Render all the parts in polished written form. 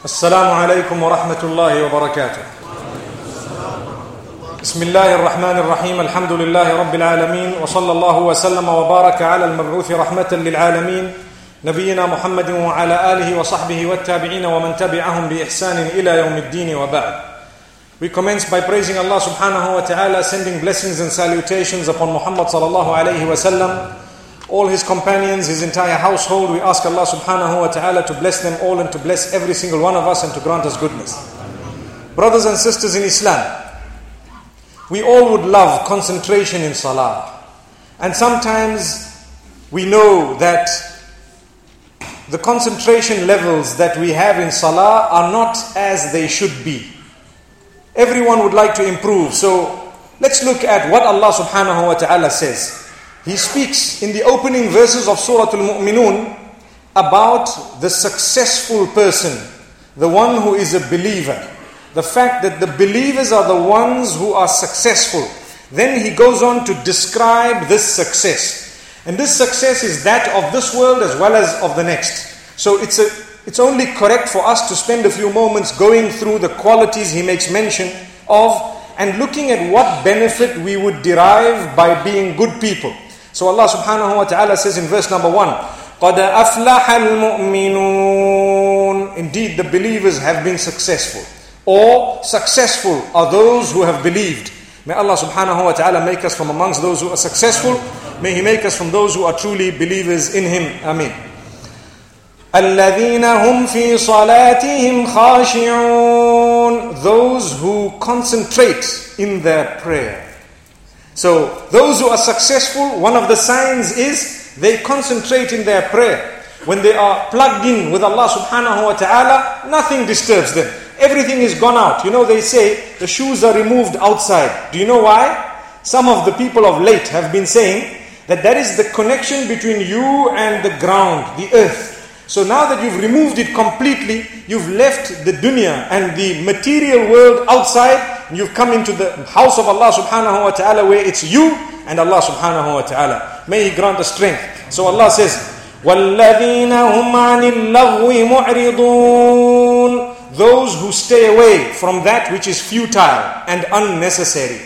السلام عليكم ورحمة الله وبركاته. بسم الله الرحمن الرحيم. الحمد لله رب العالمين، وصلى الله وسلم وبارك على المبعوث رحمة للعالمين نبينا محمد وعلى آله وصحبه والتابعين ومن تبعهم بإحسان إلى يوم الدين وبعد. We commence by praising Allah subhanahu wa ta'ala, sending blessings and salutations upon Muhammad sallallahu alayhi wa sallam, all his companions, his entire household. We ask Allah subhanahu wa ta'ala to bless them all and to bless every single one of us and to grant us goodness. Brothers and sisters in Islam, we all would love concentration in salah. And sometimes we know that the concentration levels that we have in salah are not as they should be. Everyone would like to improve. So let's look at what Allah subhanahu wa ta'ala says. He speaks in the opening verses of Surah Al-Mu'minun about the successful person, the one who is a believer. The fact that the believers are the ones who are successful. Then he goes on to describe this success. And this success is that of this world as well as of the next. So it's only correct for us to spend a few moments going through the qualities he makes mention of and looking at what benefit we would derive by being good people. So Allah subhanahu wa ta'ala says in verse number 1, قَدْ أَفْلَحَ الْمُؤْمِنُونَ. Indeed, the believers have been successful. Or successful are those who have believed. May Allah subhanahu wa ta'ala make us from amongst those who are successful. May He make us from those who are truly believers in Him. Ameen. الَّذِينَ هُمْ فِي صَلَاتِهِمْ خَاشِعُونَ. Those who concentrate in their prayer. So those who are successful, one of the signs is they concentrate in their prayer. When they are plugged in with Allah subhanahu wa ta'ala, nothing disturbs them. Everything is gone out. You know, they say the shoes are removed outside. Do you know why? Some of the people of late have been saying that is the connection between you and the ground, the earth. So now that you've removed it completely, you've left the dunya and the material world outside, and you've come into the house of Allah subhanahu wa ta'ala where it's you and Allah subhanahu wa ta'ala. May He grant us strength. So Allah says, وَالَّذِينَ هُمْ عَنِ اللَّغْوِ مُعْرِضُونَ. Those who stay away from that which is futile and unnecessary.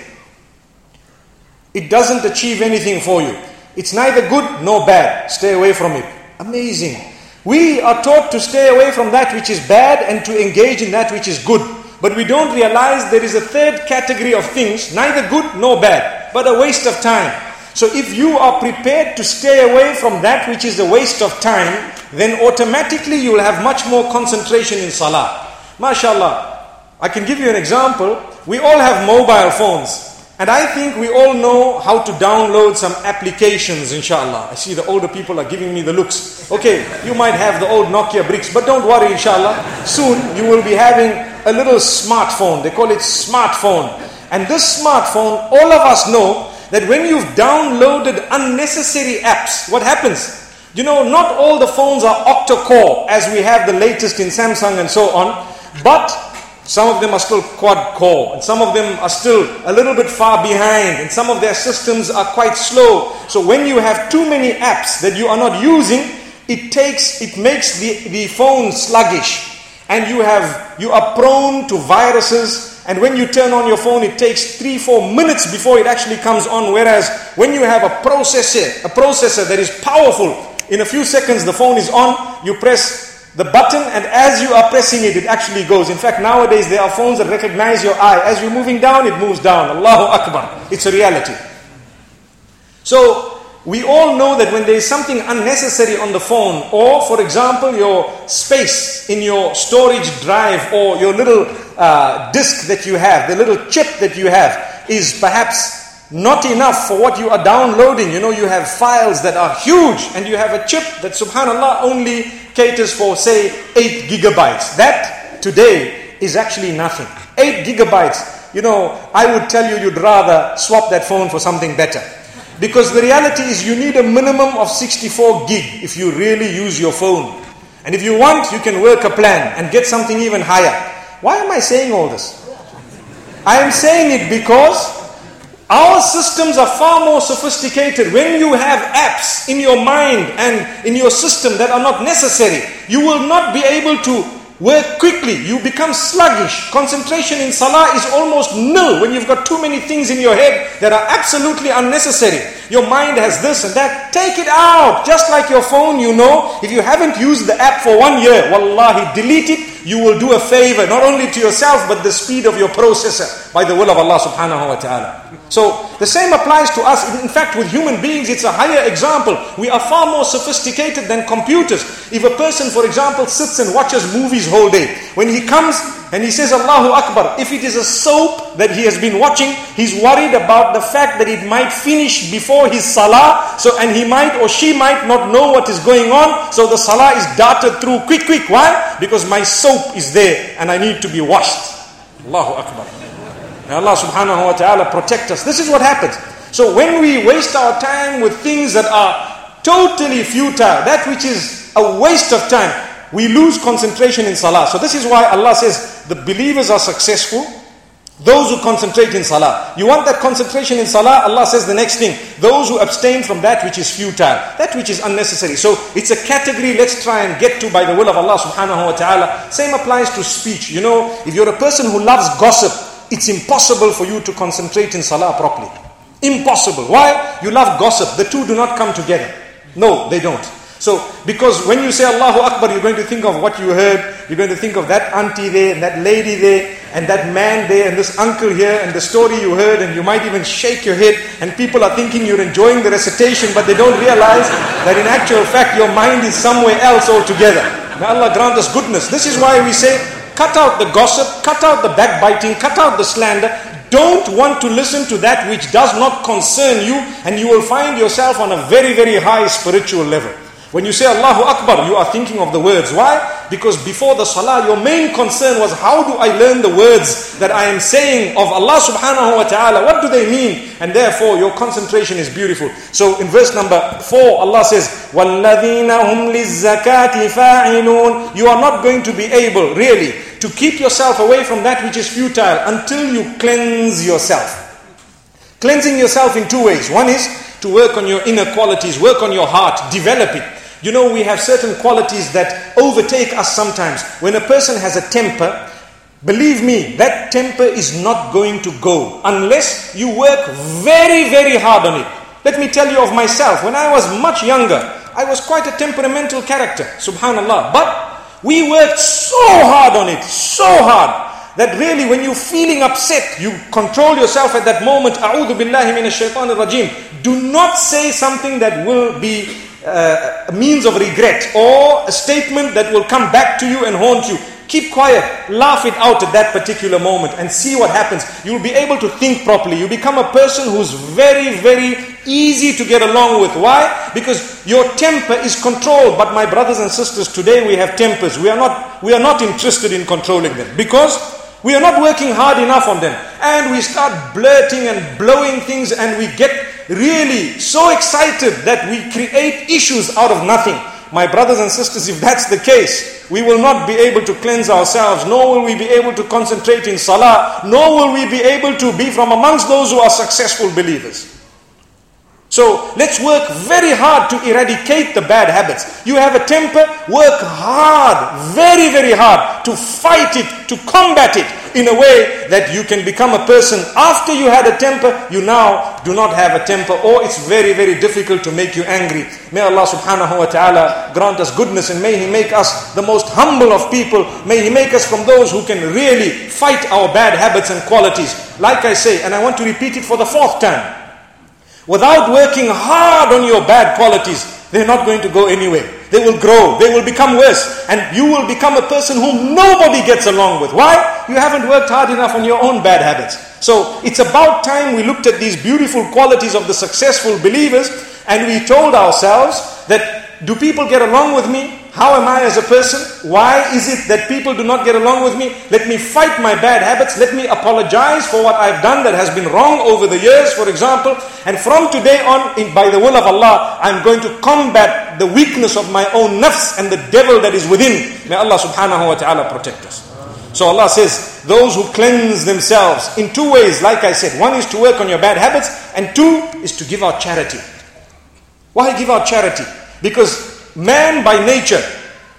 It doesn't achieve anything for you. It's neither good nor bad. Stay away from it. Amazing. We are taught to stay away from that which is bad and to engage in that which is good. But we don't realize there is a third category of things, neither good nor bad, but a waste of time. So if you are prepared to stay away from that which is a waste of time, then automatically you will have much more concentration in salah. MashaAllah. I can give you an example. We all have mobile phones. And I think we all know how to download some applications, inshallah. I see the older people are giving me the looks. Okay, you might have the old Nokia bricks, but don't worry, inshallah. Soon you will be having a little smartphone. They call it smartphone. And this smartphone, all of us know that when you've downloaded unnecessary apps, what happens? You know, not all the phones are octa-core as we have the latest in Samsung and so on, but some of them are still quad-core, and some of them are still a little bit far behind, and some of their systems are quite slow. So when you have too many apps that you are not using, it makes the phone sluggish, and you are prone to viruses. And when you turn on your phone, it takes 3-4 minutes before it actually comes on. Whereas when you have a processor that is powerful, in a few seconds the phone is on, you press the button, and as you are pressing it, it actually goes. In fact, nowadays there are phones that recognize your eye. As you're moving down, it moves down. Allahu Akbar. It's a reality. So we all know that when there is something unnecessary on the phone, or for example, your space in your storage drive or your little disk that you have, the little chip that you have, is perhaps not enough for what you are downloading. You know, you have files that are huge, and you have a chip that subhanallah only caters for, say, 8 gigabytes. That today is actually nothing. 8 gigabytes. You know, I would tell you you'd rather swap that phone for something better. Because the reality is you need a minimum of 64 gig if you really use your phone. And if you want, you can work a plan and get something even higher. Why am I saying all this? I am saying it because our systems are far more sophisticated. When you have apps in your mind and in your system that are not necessary, you will not be able to work quickly. You become sluggish. Concentration in salah is almost nil when you've got too many things in your head that are absolutely unnecessary. Your mind has this and that. Take it out. Just like your phone, if you haven't used the app for 1 year, wallahi, delete it. You will do a favor, not only to yourself, but the speed of your processor by the will of Allah subhanahu wa ta'ala. So the same applies to us. In fact, with human beings, it's a higher example. We are far more sophisticated than computers. If a person, for example, sits and watches movies whole day, when he comes and he says Allahu Akbar, if it is a soap that he has been watching, he's worried about the fact that it might finish before his salah, and he might or she might not know what is going on, so the salah is darted through quick. Why? Because my soap is there and I need to be washed. Allahu Akbar. May Allah subhanahu wa ta'ala protect us. This is what happens. So when we waste our time with things that are totally futile, that which is a waste of time, we lose concentration in salah. So this is why Allah says the believers are successful, those who concentrate in salah. You want that concentration in salah? Allah says the next thing, those who abstain from that which is futile, that which is unnecessary. So it's a category let's try and get to by the will of Allah subhanahu wa ta'ala. Same applies to speech. If you're a person who loves gossip, it's impossible for you to concentrate in salah properly. Impossible. Why? You love gossip. The two do not come together. No, they don't. So, because when you say Allahu Akbar, you're going to think of what you heard. You're going to think of that auntie there, and that lady there, and that man there, and this uncle here, and the story you heard, and you might even shake your head, and people are thinking you're enjoying the recitation, but they don't realize that in actual fact your mind is somewhere else altogether. May Allah grant us goodness. This is why we say, cut out the gossip, cut out the backbiting, cut out the slander. Don't want to listen to that which does not concern you, and you will find yourself on a very, very high spiritual level. When you say Allahu Akbar, you are thinking of the words. Why? Because before the salah, your main concern was, how do I learn the words that I am saying of Allah subhanahu wa ta'ala? What do they mean? And therefore, your concentration is beautiful. So in verse number 4, Allah says, وَالَّذِينَ هُمْ لِلزَّكَاةِ فَاعِلُونَ. You are not going to be able, really, to keep yourself away from that which is futile until you cleanse yourself. Cleansing yourself in two ways. One is to work on your inner qualities, work on your heart, develop it. We have certain qualities that overtake us sometimes. When a person has a temper, believe me, that temper is not going to go unless you work very, very hard on it. Let me tell you of myself. When I was much younger, I was quite a temperamental character, subhanallah. But we worked so hard on it, so hard, that really when you're feeling upset, you control yourself at that moment. A'udhu billahi minash shaitanir rajim. Do not say something that will be a means of regret or a statement that will come back to you and haunt you. Keep quiet, laugh it out at that particular moment and see what happens. You'll be able to think properly. You become a person who's very, very easy to get along with. Why? Because your temper is controlled. But my brothers and sisters, today we have tempers. We are not interested in controlling them because we are not working hard enough on them. And we start blurting and blowing things, and we get really so excited that we create issues out of nothing. My brothers and sisters, if that's the case, we will not be able to cleanse ourselves, nor will we be able to concentrate in salah, nor will we be able to be from amongst those who are successful believers. So let's work very hard to eradicate the bad habits. You have a temper, work hard, very, very hard to fight it, to combat it in a way that you can become a person. After you had a temper, you now do not have a temper, or it's very, very difficult to make you angry. May Allah subhanahu wa ta'ala grant us goodness, and may He make us the most humble of people. May He make us from those who can really fight our bad habits and qualities. Like I say, and I want to repeat it for the fourth time, without working hard on your bad qualities, they're not going to go anywhere. They will grow, they will become worse, and you will become a person whom nobody gets along with. Why? You haven't worked hard enough on your own bad habits. So it's about time we looked at these beautiful qualities of the successful believers, and we told ourselves that, do people get along with me? How am I as a person? Why is it that people do not get along with me? Let me fight my bad habits. Let me apologize for what I've done that has been wrong over the years, for example. And from today on, by the will of Allah, I'm going to combat the weakness of my own nafs and the devil that is within. May Allah subhanahu wa ta'ala protect us. So Allah says, those who cleanse themselves in two ways, like I said. One is to work on your bad habits, and two is to give out charity. Why give out charity? Because man by nature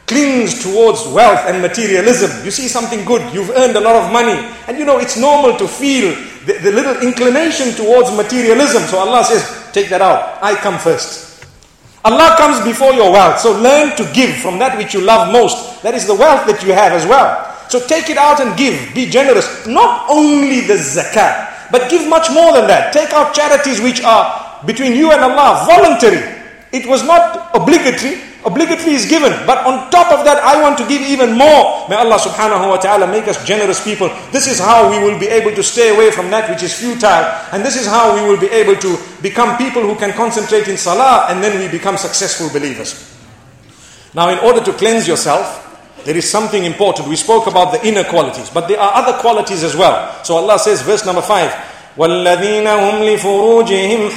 clings towards wealth and materialism. You see something good, you've earned a lot of money, and it's normal to feel the little inclination towards materialism. So Allah says, take that out. I come first. Allah comes before your wealth. So learn to give from that which you love most. That is the wealth that you have as well. So take it out and give. Be generous. Not only the zakat, but give much more than that. Take out charities which are between you and Allah, voluntary. It was not obligatory. Obligatory is given. But on top of that, I want to give even more. May Allah subhanahu wa ta'ala make us generous people. This is how we will be able to stay away from that which is futile. And this is how we will be able to become people who can concentrate in salah, and then we become successful believers. Now, in order to cleanse yourself, there is something important. We spoke about the inner qualities, but there are other qualities as well. So Allah says, verse number 5, وَالَّذِينَ هُمْ لِفُرُوجِهِمْ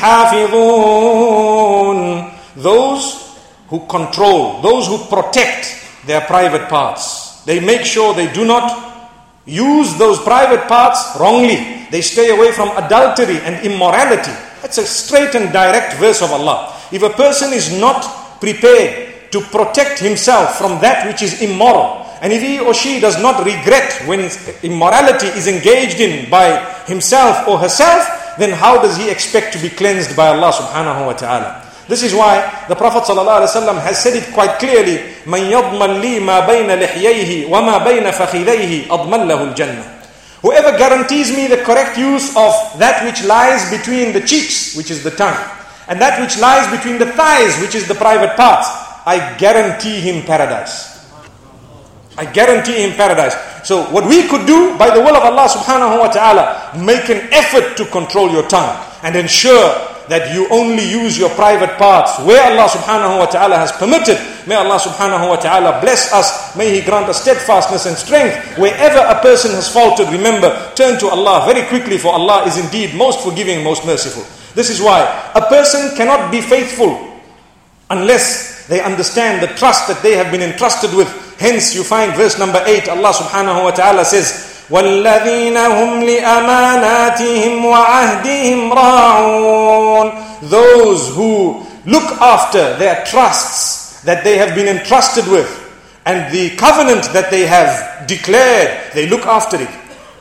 حَافِظُونَ. Those who control, those who protect their private parts. They make sure they do not use those private parts wrongly. They stay away from adultery and immorality. That's a straight and direct verse of Allah. If a person is not prepared to protect himself from that which is immoral, and if he or she does not regret when immorality is engaged in by himself or herself, then how does he expect to be cleansed by Allah subhanahu wa ta'ala? This is why the Prophet ﷺ has said it quite clearly, مَنْ يَضْمَنْ لِي مَا بَيْنَ لِحْيَيْهِ وَمَا بَيْنَ فَخِذَيْهِ أَضْمَنْ لَهُ الْجَنَّةِ. Whoever guarantees me the correct use of that which lies between the cheeks, which is the tongue, and that which lies between the thighs, which is the private parts, I guarantee him paradise. I guarantee him paradise. So what we could do by the will of Allah subhanahu wa ta'ala, make an effort to control your tongue and ensure that you only use your private parts where Allah subhanahu wa ta'ala has permitted. May Allah subhanahu wa ta'ala bless us. May He grant us steadfastness and strength. Wherever a person has faltered, remember, turn to Allah very quickly, for Allah is indeed most forgiving, most merciful. This is why a person cannot be faithful unless they understand the trust that they have been entrusted with. Hence you find verse number 8, Allah subhanahu wa ta'ala says, وَالَّذِينَ هُمْ لِأَمَانَاتِهِمْ وَعَهْدِهِمْ رَاعُونَ. Those who look after their trusts that they have been entrusted with, and the covenant that they have declared, they look after it.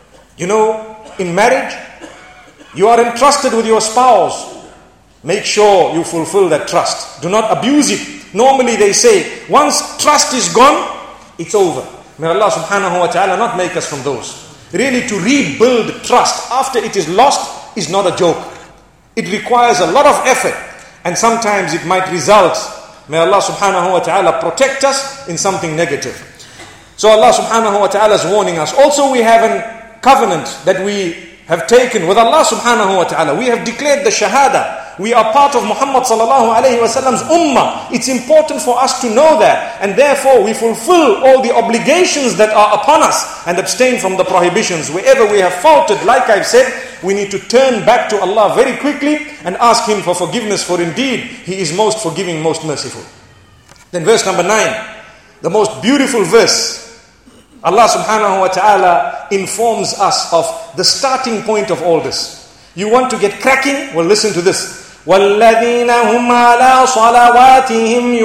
In marriage, you are entrusted with your spouse. Make sure you fulfill that trust. Do not abuse it. Normally they say, once trust is gone, it's over. May Allah subhanahu wa ta'ala not make us from those. Really, to rebuild trust after it is lost is not a joke. It requires a lot of effort, and sometimes it might result, may Allah subhanahu wa ta'ala protect us, in something negative. So Allah subhanahu wa ta'ala is warning us. Also, we have a covenant that we have taken with Allah subhanahu wa ta'ala. We have declared the shahada. We are part of Muhammad sallallahu alayhi wa sallam's ummah. It's important for us to know that, and therefore we fulfill all the obligations that are upon us and abstain from the prohibitions. Wherever we have faltered, like I've said, we need to turn back to Allah very quickly and ask Him for forgiveness, for indeed He is most forgiving, most merciful. Then verse number 9, the most beautiful verse. Allah subhanahu wa ta'ala informs us of the starting point of all this. You want to get cracking? Well, listen to this. وَالَّذِينَ هُمْ عَلَىٰ صَلَوَاتِهِمْ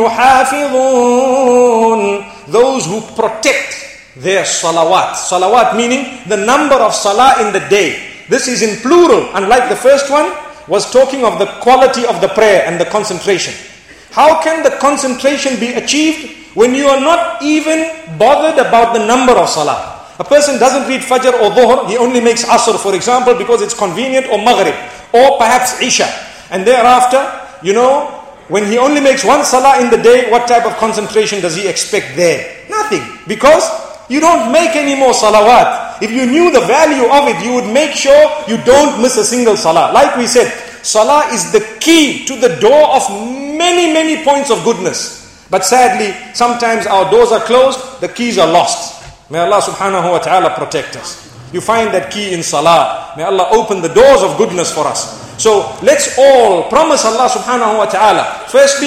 يُحَافِظُونَ. Those who protect their salawat. Salawat meaning the number of salah in the day. This is in plural, unlike the first one was talking of the quality of the prayer and the concentration. How can the concentration be achieved when you are not even bothered about the number of salah? A person doesn't read Fajr or Dhuhr, he only makes Asr, for example, because it's convenient, or Maghrib, or perhaps Isha. And thereafter, when he only makes one salah in the day, what type of concentration does he expect there? Nothing. Because you don't make any more salawat. If you knew the value of it, you would make sure you don't miss a single salah. Like we said, salah is the key to the door of many, many points of goodness. But sadly, sometimes our doors are closed, the keys are lost. May Allah subhanahu wa ta'ala protect us. You find that key in salah. May Allah open the doors of goodness for us. So let's all promise Allah subhanahu wa ta'ala. Firstly,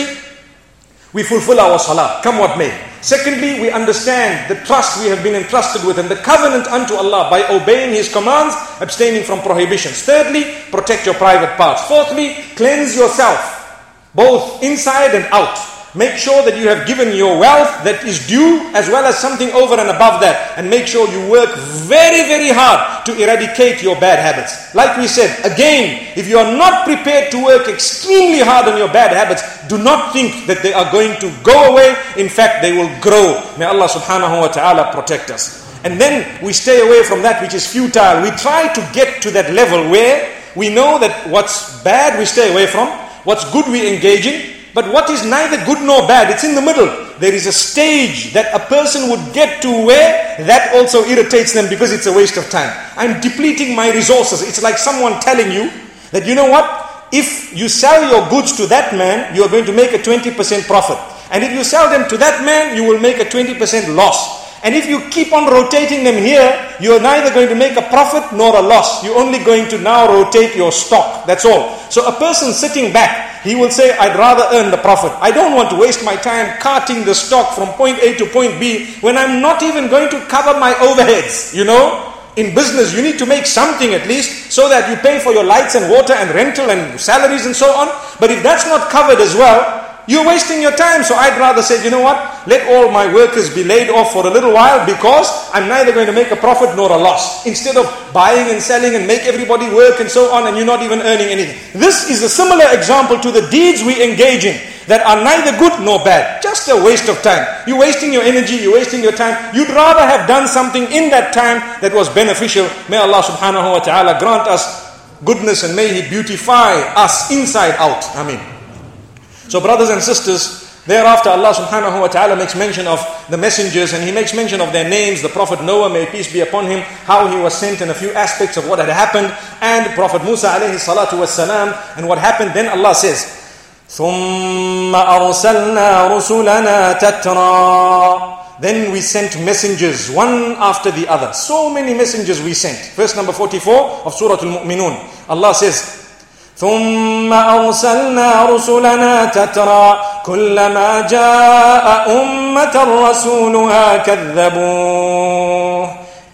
we fulfill our salah, come what may. Secondly, we understand the trust we have been entrusted with and the covenant unto Allah by obeying His commands, abstaining from prohibitions. Thirdly, protect your private parts. Fourthly, cleanse yourself, both inside and out. Make sure that you have given your wealth that is due, as well as something over and above that. And make sure you work very, very hard to eradicate your bad habits. Like we said, again, if you are not prepared to work extremely hard on your bad habits, do not think that they are going to go away. In fact, they will grow. May Allah subhanahu wa ta'ala protect us. And then we stay away from that which is futile. We try to get to that level where we know that what's bad we stay away from, what's good we engage in, but what is neither good nor bad, it's in the middle. There is a stage that a person would get to where that also irritates them because it's a waste of time. I'm depleting my resources. It's like someone telling you that, you know what, if you sell your goods to that man, you are going to make a 20% profit. And if you sell them to that man, you will make a 20% loss. And if you keep on rotating them here, you're neither going to make a profit nor a loss. You're only going to now rotate your stock. That's all. So a person sitting back, he will say, I'd rather earn the profit. I don't want to waste my time carting the stock from point A to point B when I'm not even going to cover my overheads. You know, in business, you need to make something at least so that you pay for your lights and water and rental and salaries and so on. But if that's not covered as well, you're wasting your time. So I'd rather say, you know what, let all my workers be laid off for a little while because I'm neither going to make a profit nor a loss. Instead of buying and selling and make everybody work and so on, and you're not even earning anything. This is a similar example to the deeds we engage in that are neither good nor bad. Just a waste of time. You're wasting your energy, you're wasting your time. You'd rather have done something in that time that was beneficial. May Allah subhanahu wa ta'ala grant us goodness and may He beautify us inside out. Ameen. So brothers and sisters, thereafter Allah subhanahu wa ta'ala makes mention of the messengers, and He makes mention of their names. The Prophet Noah, may peace be upon him, how he was sent, and a few aspects of what had happened, and Prophet Musa alayhi salatu wassalam, and what happened. Then Allah says, ثُمَّ أَرْسَلْنَا رُسُلَنَا تَتْرَى. Then we sent messengers one after the other. So many messengers we sent. Verse number 44 of Surah Al-Mu'minun. Allah says, ثم أرسلنا رسلنا تترى كلما جاء أمة رسولها كذبوه.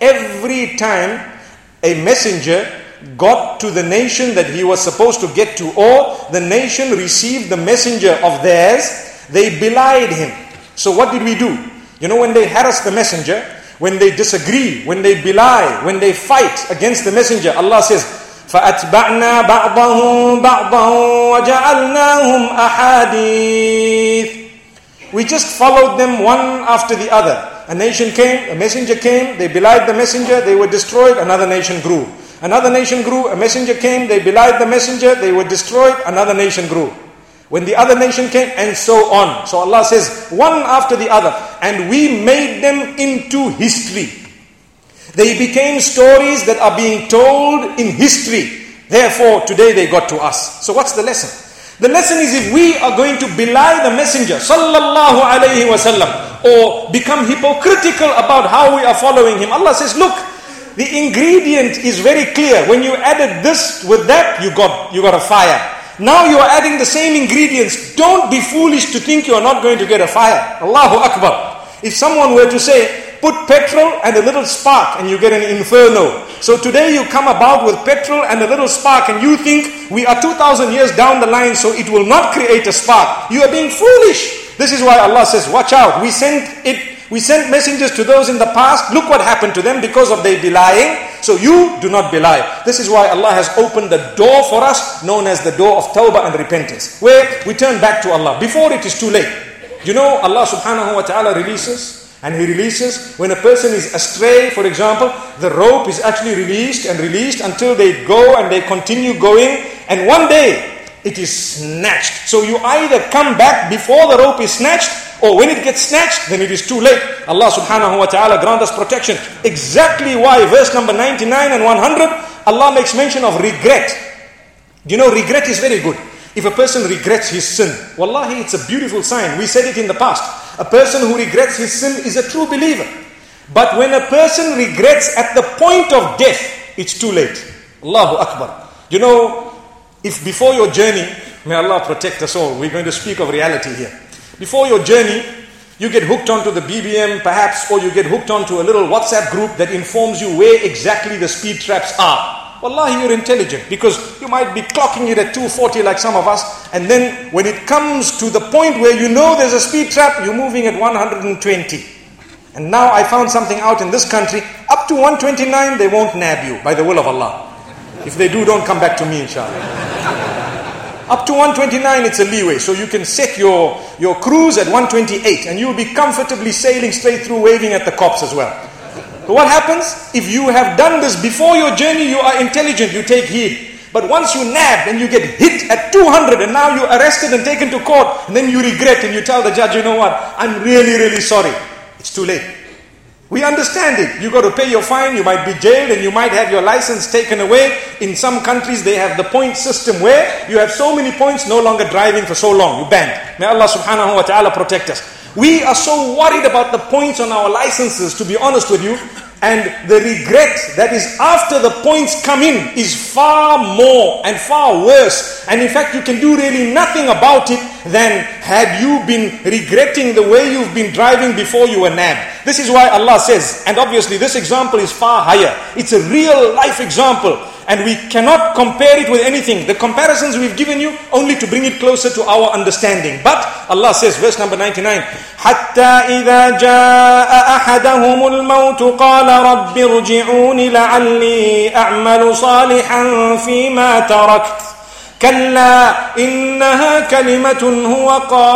Every time a messenger got to the nation that he was supposed to get to, or the nation received the messenger of theirs, they belied him. So what did we do? You know, when they harass the messenger, when they disagree, when they belie, when they fight against the messenger, Allah says, فَأَتْبَعْنَا بَعْضَهُمْ بَعْضًا وَجَعَلْنَاهُمْ أَحَادِيث. We just followed them one after the other. A nation came, a messenger came, they belied the messenger, they were destroyed, another nation grew. Another nation grew, a messenger came, they belied the messenger, they were destroyed, another nation grew. When the other nation came, and so on. So Allah says, one after the other. And we made them into history. They became stories that are being told in history. Therefore, today they got to us. So what's the lesson? The lesson is, if we are going to belie the messenger sallallahu alayhi wasallam, or become hypocritical about how we are following him, Allah says, look, the ingredient is very clear. When you added this with that, you got a fire. Now you are adding the same ingredients. Don't be foolish to think you are not going to get a fire. Allahu Akbar. If someone were to say, put petrol and a little spark and you get an inferno. So today you come about with petrol and a little spark and you think we are 2,000 years down the line, so it will not create a spark. You are being foolish. This is why Allah says, watch out. We sent messengers to those in the past. Look what happened to them because of their belying. So you do not belie. This is why Allah has opened the door for us, known as the door of tawbah and repentance, where we turn back to Allah before it is too late. You know, Allah subhanahu wa ta'ala releases, and He releases when a person is astray. For example, the rope is actually released and released until they go and they continue going, and one day it is snatched. So you either come back before the rope is snatched, or when it gets snatched, then it is too late. Allah subhanahu wa ta'ala grant us protection. Exactly why verse number 99 and 100, Allah makes mention of regret. You know, regret is very good. If a person regrets his sin, wallahi, it's a beautiful sign. We said it in the past. A person who regrets his sin is a true believer. But when a person regrets at the point of death, it's too late. Allahu Akbar. You know, if before your journey, may Allah protect us all, we're going to speak of reality here. Before your journey, you get hooked onto the BBM perhaps, or you get hooked onto a little WhatsApp group that informs you where exactly the speed traps are. Wallahi, you're intelligent, because you might be clocking it at 240 like some of us, and then when it comes to the point where you know there's a speed trap, you're moving at 120. And now I found something out in this country, up to 129 they won't nab you, by the will of Allah. If they do, don't come back to me, inshallah. Up to 129 it's a leeway, so you can set your cruise at 128 and you'll be comfortably sailing straight through, waving at the cops as well. But what happens? If you have done this before your journey, you are intelligent, you take heed. But once you nab and you get hit at 200 and now you're arrested and taken to court, and then you regret and you tell the judge, you know what, I'm really, really sorry. It's too late. We understand it. You got to pay your fine, you might be jailed, and you might have your license taken away. In some countries they have the point system where you have so many points, no longer driving for so long. You banned. May Allah subhanahu wa ta'ala protect us. We are so worried about the points on our licenses, to be honest with you. And the regret that is after the points come in is far more and far worse. And in fact, you can do really nothing about it than had you been regretting the way you've been driving before you were nabbed. This is why Allah says, and obviously this example is far higher. It's a real life example. And we cannot compare it with anything. The comparisons we've given you only to bring it closer to our understanding. But Allah says, verse number 99, حَتَّى إِذَا جَاءَ أَحَدَهُمُ الْمَوْتُ قَالَ رَبِّ ارْجِعُونِ لَعَلِّي أَعْمَلُ صَالِحًا فِي مَا تَرَكْتُ كَلَّا إِنَّهَا كَلِمَةٌ هُوَ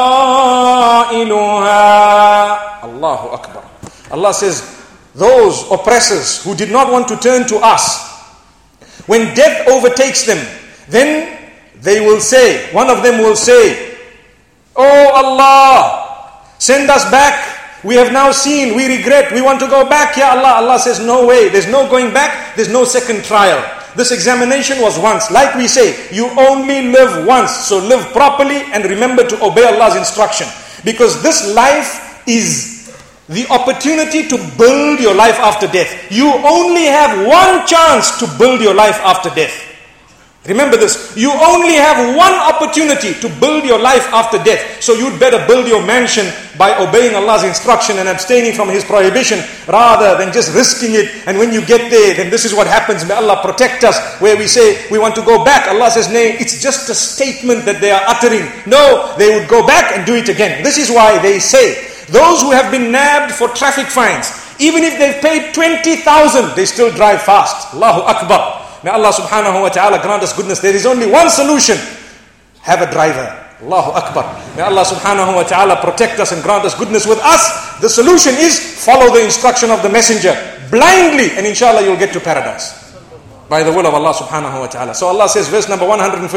قَائِلُهَا. Allahu Akbar. Allah says, those oppressors who did not want to turn to us, when death overtakes them, then they will say, one of them will say, Oh Allah, send us back. We have now seen, we regret, we want to go back. Ya Allah. Allah says, no way. There's no going back. There's no second trial. This examination was once. Like we say, you only live once. So live properly and remember to obey Allah's instruction. Because this life is the opportunity to build your life after death. You only have one chance to build your life after death. Remember this. You only have one opportunity to build your life after death. So you'd better build your mansion by obeying Allah's instruction and abstaining from His prohibition, rather than just risking it. And when you get there, then this is what happens. May Allah protect us. Where we say we want to go back, Allah says, nay, it's just a statement that they are uttering. No, they would go back and do it again. This is why they say, those who have been nabbed for traffic fines, even if they've paid 20,000, they still drive fast. Allahu Akbar. May Allah subhanahu wa ta'ala grant us goodness. There is only one solution. Have a driver. Allahu Akbar. May Allah subhanahu wa ta'ala protect us and grant us goodness with us. The solution is follow the instruction of the messenger blindly, and inshallah you'll get to paradise by the will of Allah subhanahu wa ta'ala. So Allah says, verse number 115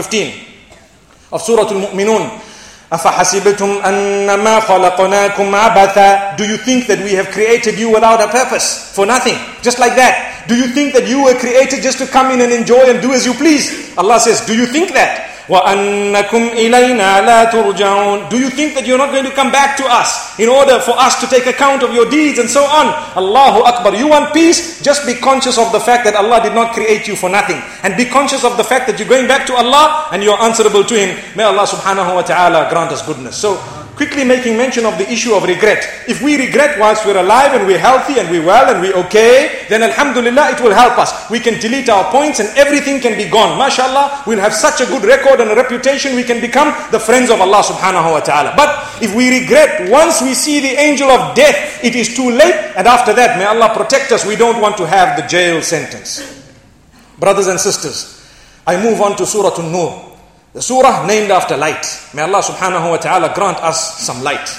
of Surah Al-Mu'minun, أَفَحَسِبْتُمْ أَنَّمَا خَلَقْنَاكُمْ عَبَثًا. Do you think that we have created you without a purpose? For nothing. Just like that. Do you think that you were created just to come in and enjoy and do as you please? Allah says, do you think that? وَأَنَّكُمْ إِلَيْنَا لَا تُرْجَعُونَ. Do you think that you're not going to come back to us in order for us to take account of your deeds and so on? Allahu Akbar. You want peace? Just be conscious of the fact that Allah did not create you for nothing. And be conscious of the fact that you're going back to Allah and you're answerable to Him. May Allah subhanahu wa ta'ala grant us goodness. So, quickly making mention of the issue of regret. If we regret whilst we're alive and we're healthy and we're well and we're okay, then alhamdulillah it will help us. We can delete our points and everything can be gone. MashaAllah, we'll have such a good record and a reputation, we can become the friends of Allah subhanahu wa ta'ala. But if we regret, once we see the angel of death, it is too late, and after that, may Allah protect us, we don't want to have the jail sentence. Brothers and sisters, I move on to Surah An-Nur. The surah named after light. May Allah subhanahu wa ta'ala grant us some light.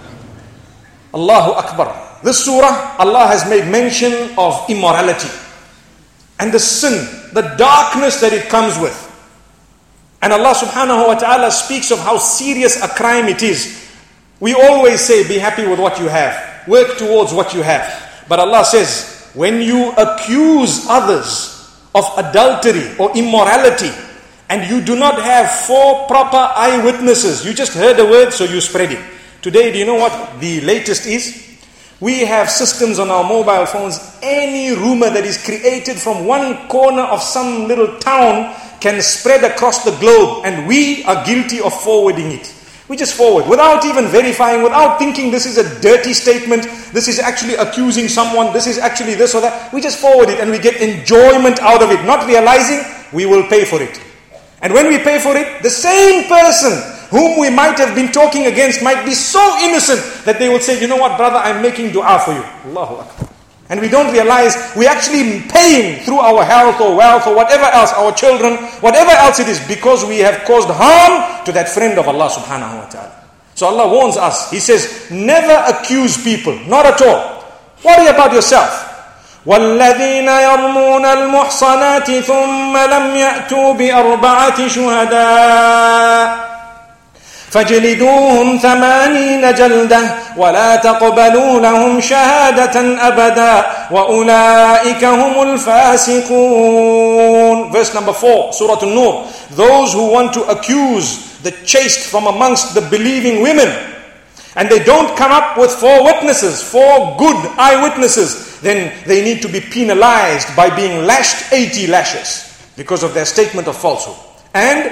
Allahu Akbar. This surah, Allah has made mention of immorality and the sin, the darkness that it comes with. And Allah subhanahu wa ta'ala speaks of how serious a crime it is. We always say, be happy with what you have. Work towards what you have. But Allah says, when you accuse others of adultery or immorality, and you do not have 4 proper eyewitnesses, you just heard a word, so you spread it. Today, do you know what the latest is? We have systems on our mobile phones. Any rumor that is created from one corner of some little town can spread across the globe, and we are guilty of forwarding it. We just forward, without even verifying, without thinking this is a dirty statement, this is actually accusing someone, this is actually this or that. We just forward it and we get enjoyment out of it, not realizing we will pay for it. And when we pay for it, the same person whom we might have been talking against might be so innocent that they would say, you know what, brother, I'm making dua for you. Allahu Akbar. And we don't realize we're actually paying through our health or wealth or whatever else, our children, whatever else it is, because we have caused harm to that friend of Allah subhanahu wa ta'ala. So Allah warns us. He says, never accuse people. Not at all. Worry about yourself. وَالَّذِينَ يَرْمُونَ الْمُحْصَنَاتِ ثُمَّ لَمْ يَأْتُوا بِأَرْبَعَةِ شُهَدَاءَ فَاجْلِدُوهُمْ 80 جَلْدَةً وَلَا تَقْبَلُوا لَهُمْ شَهَادَةً أَبَدًا وَأُولَٰئِكَ هُمُ الْفَاسِقُونَ. Verse number 4, Surah An-Nur. Those who want to accuse the chaste from amongst the believing women, and they don't come up with 4 witnesses, 4 good eyewitnesses, then they need to be penalized by being lashed 80 lashes because of their statement of falsehood. And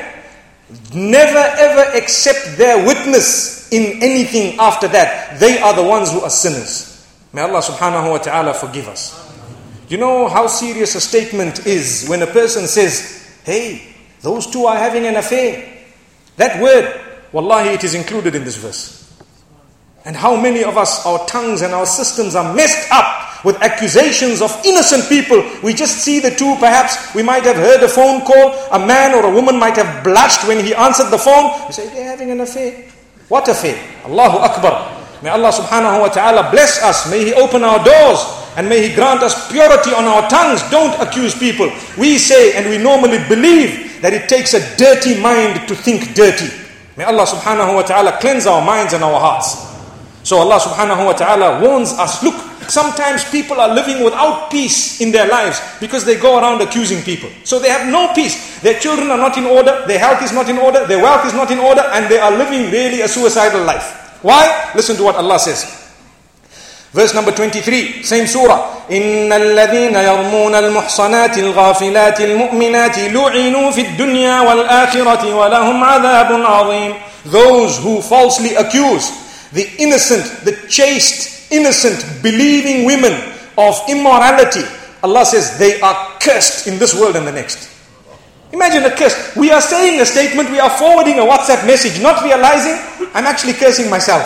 never ever accept their witness in anything after that. They are the ones who are sinners. May Allah subhanahu wa ta'ala forgive us. You know how serious a statement is when a person says, hey, those two are having an affair. That word, wallahi, it is included in this verse. And how many of us, our tongues and our systems are messed up with accusations of innocent people. We just see the two, perhaps we might have heard a phone call, a man or a woman might have blushed when he answered the phone. We say, they're having an affair. What affair? Allahu Akbar. May Allah subhanahu wa ta'ala bless us. May He open our doors and may He grant us purity on our tongues. Don't accuse people. We say and we normally believe that it takes a dirty mind to think dirty. May Allah subhanahu wa ta'ala cleanse our minds and our hearts. So Allah subhanahu wa ta'ala warns us, look, sometimes people are living without peace in their lives because they go around accusing people. So they have no peace. Their children are not in order, their health is not in order, their wealth is not in order, and they are living really a suicidal life. Why? Listen to what Allah says. Verse number 23, same surah. إِنَّ الَّذِينَ يَرْمُونَ الْمُحْصَنَاتِ الْغَافِلَاتِ الْمُؤْمِنَاتِ لُعِنُوا فِي الدُّنْيَا وَالْآخِرَةِ وَلَهُمْ عَذَابٌ عَظِيمٌ. Those who falsely accuse the innocent, the chaste, innocent, believing women of immorality, Allah says they are cursed in this world and the next. Imagine a curse. We are saying a statement, we are forwarding a WhatsApp message, not realizing I'm actually cursing myself.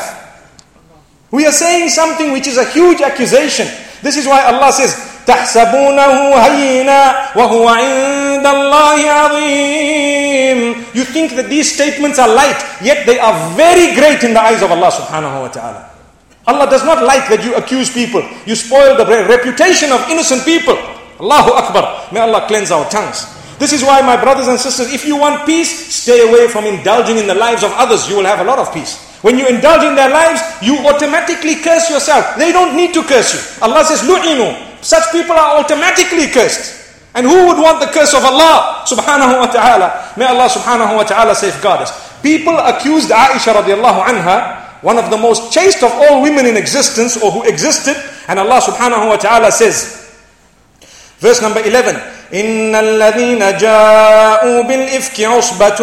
We are saying something which is a huge accusation. This is why Allah says, تَحْسَبُونَهُ هَيِّنًا وَهُوَ عِنْدَ اللَّهِ عَظِيمٌ. You think that these statements are light, yet they are very great in the eyes of Allah subhanahu wa ta'ala. Allah does not like that you accuse people. You spoil the reputation of innocent people. Allahu Akbar. May Allah cleanse our tongues. This is why, my brothers and sisters, if you want peace, stay away from indulging in the lives of others. You will have a lot of peace. When you indulge in their lives, you automatically curse yourself. They don't need to curse you. Allah says, lu'inu. Such people are automatically cursed. And who would want the curse of Allah subhanahu wa ta'ala? May Allah subhanahu wa ta'ala safeguard us. People accused Aisha radiallahu anha, one of the most chaste of all women in existence or who existed, and Allah subhanahu wa ta'ala says, verse number 11, إِنَّ الَّذِينَ جَاءُوا بِالْإِفْكِ عُصْبَةٌ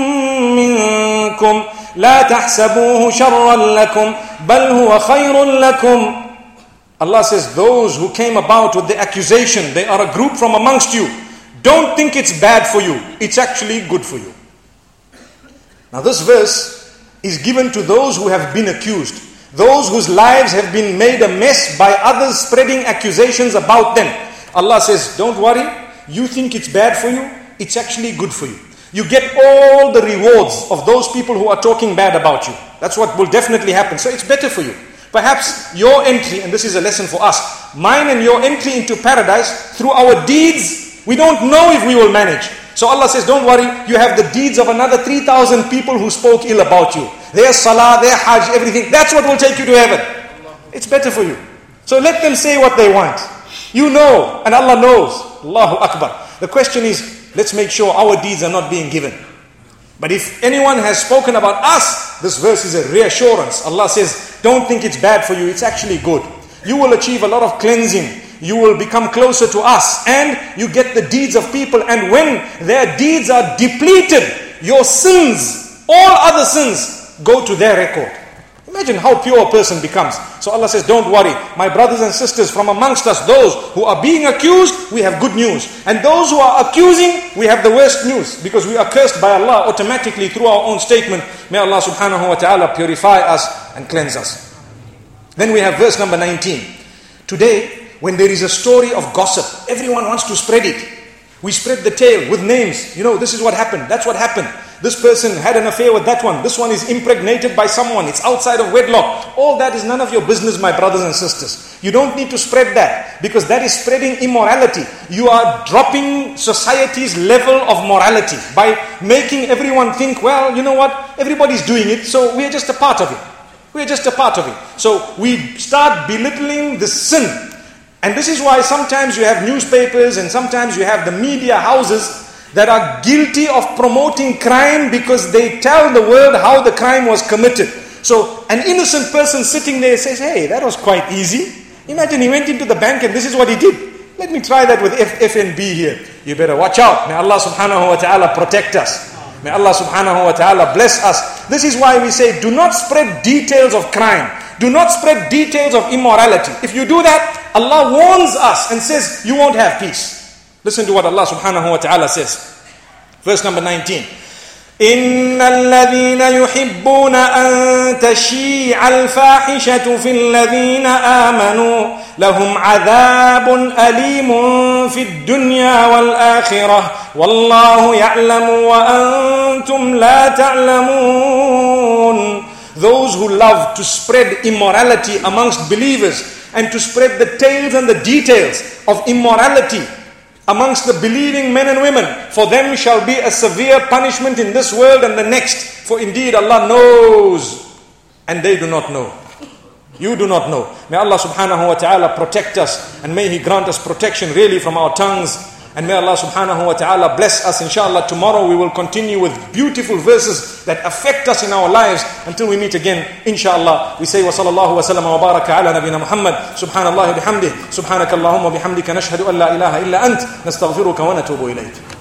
مِّنكُمْ لَا تَحْسَبُوهُ شَرًّا لَكُمْ بَلْ هُوَ خَيْرٌ لَكُمْ. Allah says, those who came about with the accusation, they are a group from amongst you. Don't think it's bad for you. It's actually good for you. Now this verse is given to those who have been accused. Those whose lives have been made a mess by others spreading accusations about them. Allah says, don't worry. You think it's bad for you. It's actually good for you. You get all the rewards of those people who are talking bad about you. That's what will definitely happen. So it's better for you. Perhaps your entry, and this is a lesson for us, mine and your entry into paradise through our deeds, we don't know if we will manage. So Allah says, don't worry, you have the deeds of another 3,000 people who spoke ill about you. Their salah, their hajj, everything. That's what will take you to heaven. It's better for you. So let them say what they want. You know, and Allah knows. Allahu Akbar. The question is, let's make sure our deeds are not being given. But if anyone has spoken about us, this verse is a reassurance. Allah says, don't think it's bad for you, it's actually good. You will achieve a lot of cleansing. You will become closer to us. And you get the deeds of people. And when their deeds are depleted, your sins, all other sins, go to their record. Imagine how pure a person becomes. So Allah says, don't worry. My brothers and sisters, from amongst us, those who are being accused, we have good news. And those who are accusing, we have the worst news. Because we are cursed by Allah automatically through our own statement. May Allah subhanahu wa ta'ala purify us and cleanse us. Then we have verse number 19. Today, when there is a story of gossip, everyone wants to spread it. We spread the tale with names. This is what happened. That's what happened. This person had an affair with that one. This one is impregnated by someone. It's outside of wedlock. All that is none of your business, my brothers and sisters. You don't need to spread that, because that is spreading immorality. You are dropping society's level of morality by making everyone think, well, you know what? Everybody's doing it, so we are just a part of it. We are just a part of it. So we start belittling the sin. And this is why sometimes you have newspapers and sometimes you have the media houses that are guilty of promoting crime because they tell the world how the crime was committed. So an innocent person sitting there says, hey, that was quite easy. Imagine he went into the bank and this is what he did. Let me try that with FNB here. You better watch out. May Allah subhanahu wa ta'ala protect us. May Allah subhanahu wa ta'ala bless us. This is why we say, do not spread details of crime. Do not spread details of immorality. If you do that, Allah warns us and says, you won't have peace. Listen to what Allah subhanahu wa ta'ala says. Verse number 19. إِنَّ الَّذِينَ يُحِبُّونَ أَن تَشِيعَ الْفَاحِشَةُ فِي الَّذِينَ آمَنُوا لَهُمْ عَذَابٌ أَلِيمٌ فِي الدُّنْيَا وَالْآخِرَةِ وَاللَّهُ يَعْلَمُ وَأَنْتُمْ لَا تَعْلَمُونَ. Those who love to spread immorality amongst believers and to spread the tales and the details of immorality amongst the believing men and women, for them shall be a severe punishment in this world and the next. For indeed Allah knows, and they do not know. You do not know. May Allah subhanahu wa ta'ala protect us, and may He grant us protection really from our tongues. And may Allah subhanahu wa ta'ala bless us. Inshallah, tomorrow we will continue with beautiful verses that affect us in our lives until we meet again. Inshallah, we say wa sallallahu wa sallam wa baraka ala nabina Muhammad. Subhanallah bihamdih. Subhanakallahumma bihamdika nashhadu an la ilaha illa ant. Nastaghfiruka wa natubu ilayk.